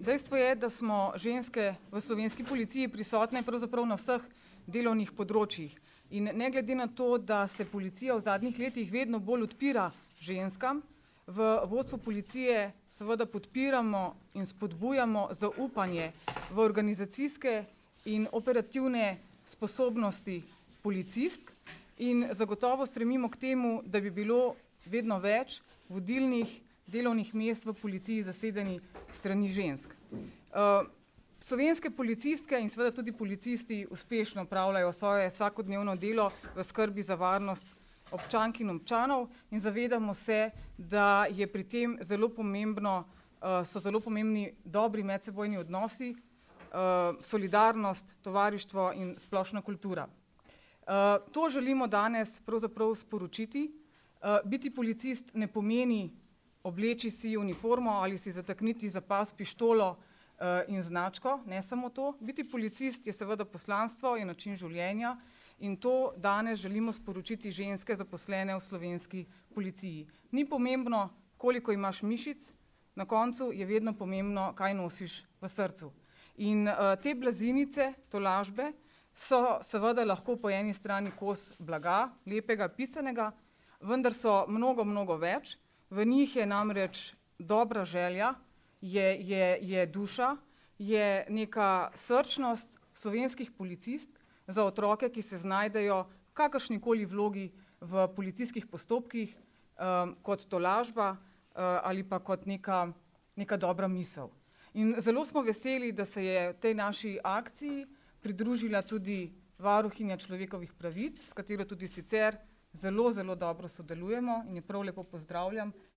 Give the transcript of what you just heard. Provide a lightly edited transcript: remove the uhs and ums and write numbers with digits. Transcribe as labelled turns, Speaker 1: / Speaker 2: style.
Speaker 1: Dejstvo je, da smo ženske v slovenski policiji prisotne pravzaprav na vseh delovnih področjih. In ne glede na to, da se policija v zadnjih letih vedno bolj odpira ženskam, v vodstvu policije seveda podpiramo in spodbujamo zaupanje v organizacijske in operativne sposobnosti policistk in zagotovo stremimo k temu, da bi bilo vedno več vodilnih delovnih mest v policiji zasedeni strani žensk. Slovenske policistke in seveda tudi policisti uspešno opravljajo svoje vsakodnevno delo v skrbi za varnost občank in občanov in zavedamo se, da je pri tem zelo pomembno, so zelo pomembni dobri medsebojni odnosi, solidarnost, tovarištvo in splošna kultura. To želimo danes pravzaprav sporočiti. Biti policist ne pomeni obleči si uniformo ali si zatakniti za pas pištolo in značko, ne samo to. Biti policist je seveda poslanstvo, je način življenja in to danes želimo sporočiti ženske zaposlene v slovenski policiji. Ni pomembno, koliko imaš mišic, na koncu je vedno pomembno, kaj nosiš v srcu. In te blazinice, tolažbe, so seveda lahko po eni strani kos blaga, lepega, pisanega, vendar so mnogo več. V njih je namreč dobra želja, je duša, je neka srčnost slovenskih policistk za otroke, ki se znajdejo v kakršnikoli vlogi v policijskih postopkih, kot tolažba ali pa kot neka dobra misel. In zelo smo veseli, da se je v tej naši akciji pridružila tudi varuhinja človekovih pravic, s katero tudi sicer zelo dobro sodelujemo in jo prav lepo pozdravljam.